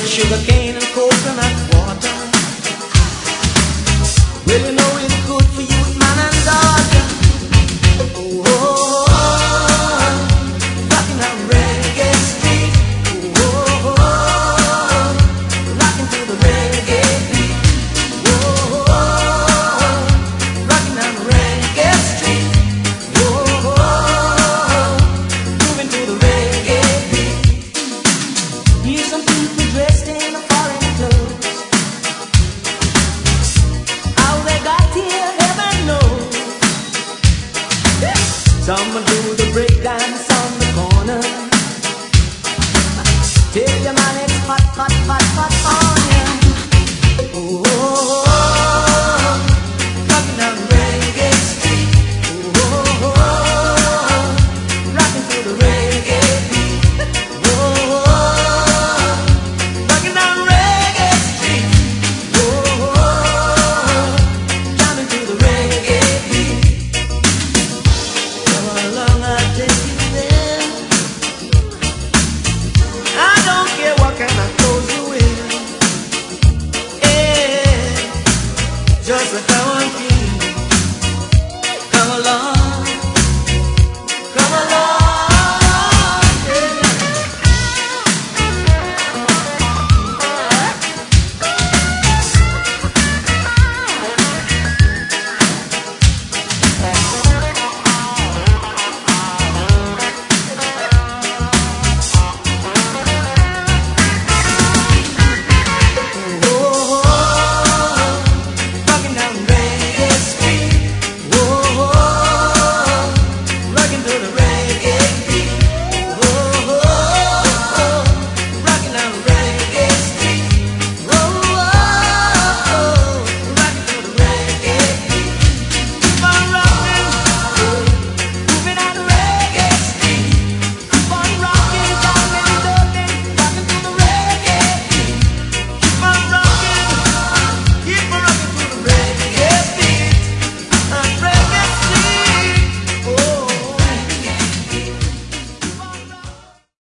sugar cane and coconut water. Well, you know it's good for you, man and daughter. Oh, oh, oh, rocking on Reggae Street. Oh, oh, oh, rocking to the reggae beat. Oh, oh, oh, rocking on Reggae Street. Oh, oh, oh, moving to the reggae beat. Here's some people dressed in a